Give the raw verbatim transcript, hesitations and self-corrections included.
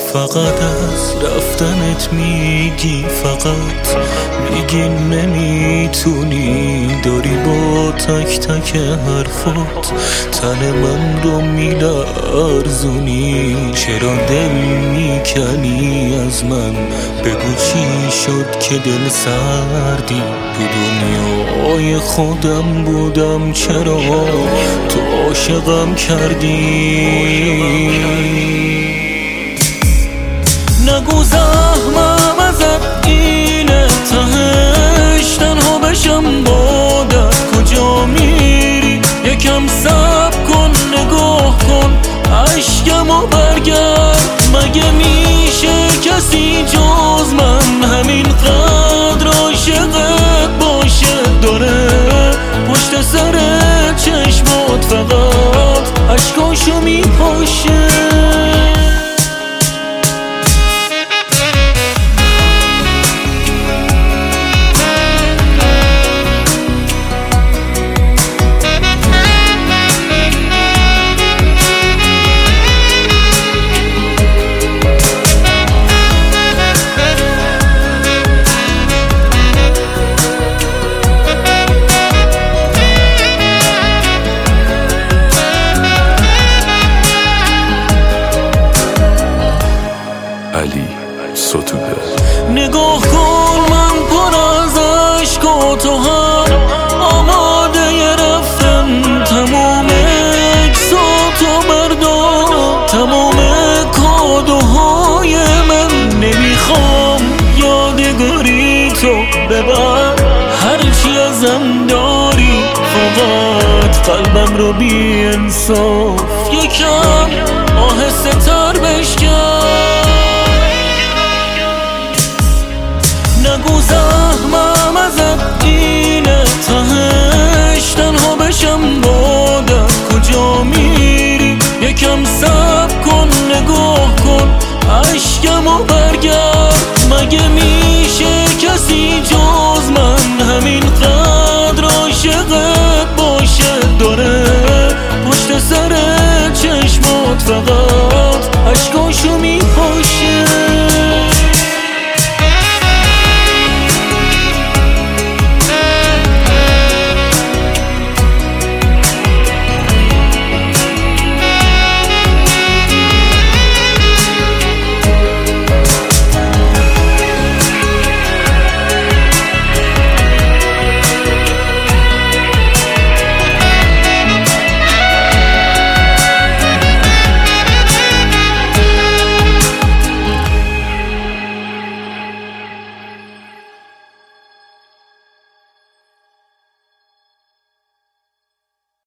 فقط از رفتنت میگی، فقط میگی نمیتونی، داری با تک تک حرفات تن من رو میلرزونی. چرا دل میکنی از من؟ بگو چی شد که دل سردی؟ تو دنیای خودم بودم، چرا تو عاشقم کردی؟ نگو زحمم ازت اینه، تهش تنها بشم بادت. کجا میری؟ یکم صبر کن، نگاه کن عشقمو برگرد. مگه میشه کسی جز من همین قدر عاشقت باشه؟ داره پشت سر چشمات فقط عشقاشو میپاشه. علی ستوده. نگاه کن من پر از عشق و تو هم آماده رفتن. تمام اکساتو بردار، تمام کادوهای من. نمیخوام یادگاری تو ببر، هرچی ازم داری فقط قلبم رو بی انصاف یکم آهسته تر بشکن. نگو زحمم ازت اینه، تهش تنها بشم بادت. کجا میری؟ یکم صبر کن، نگاه کن عشقمو برگرد. مگه میری؟